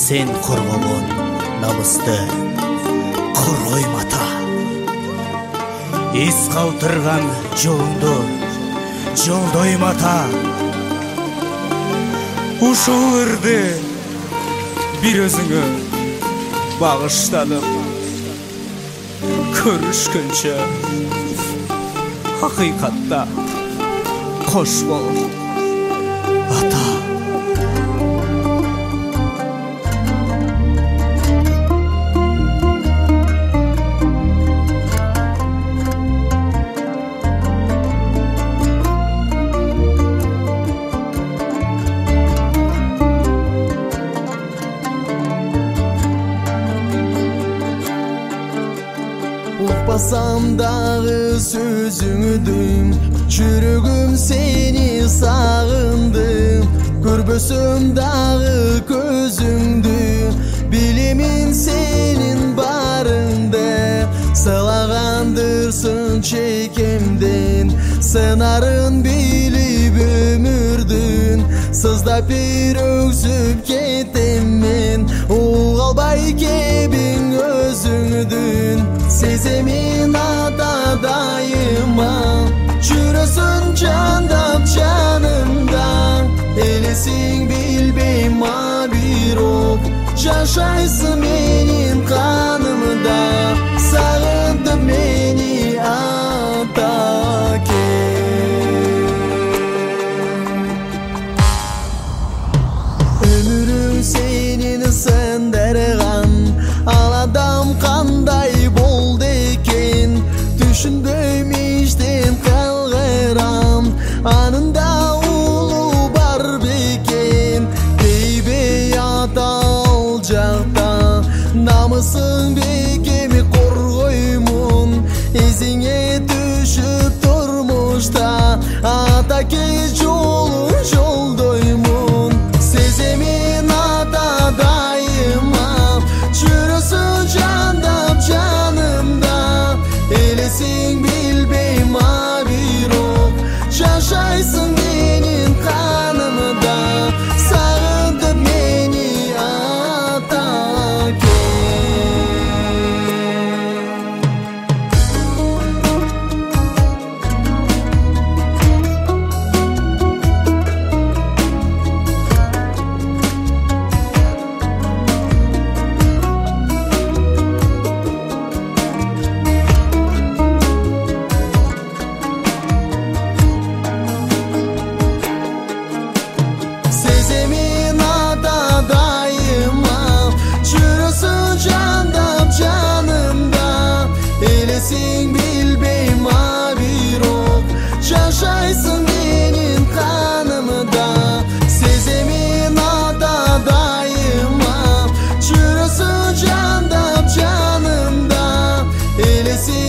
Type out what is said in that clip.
Sen korgogон намысты коргойм ата. Эс калтырган жолуңду жолдойм ата. Ушул ырды бир өзүңө багыштадым. Көрүшкөнчө хакыйкатта кош бол ата. Uqpasam dağı sözüңdüm, жүрөгүм seni sağındım. Көрбөсөм dağı көзүңдү, билемин senin барыңды. Сылагандырсың чекемден, сынарын билип өмүрдүн. Сыздап бир өксүп кетем мен, ул албай кебиң өзүңдүн. Сеземин ата дайыма, жүрөсүн жандап жанымда. Элесиң билбейм а бирок, жашайсың менин канымда. Сагындым мени ата өмүрүң сенин сындырган, ал адам кандай болду экен. Түшүнбөйм иштен калгырам, анында улуу бар бекен. Бейбей ата ал жакта, намысың бекеми коргоймун. Эзиңе түшүп турмушта, ата ке жолун жолдоймун. Сеземин ата дайыма, жүрөсүн жандап жанымда. Элесиң билбейм а бирок, жашайсың менин канымда. Сагындым мени ата Сеземин ата дайыма, жүрөсүн жандап жанымда. Элесиң билбейм а бирок, жашайсың менин канымда. Сеземин ата дайыма, жүрөсүн жандап жанымда. Элесиң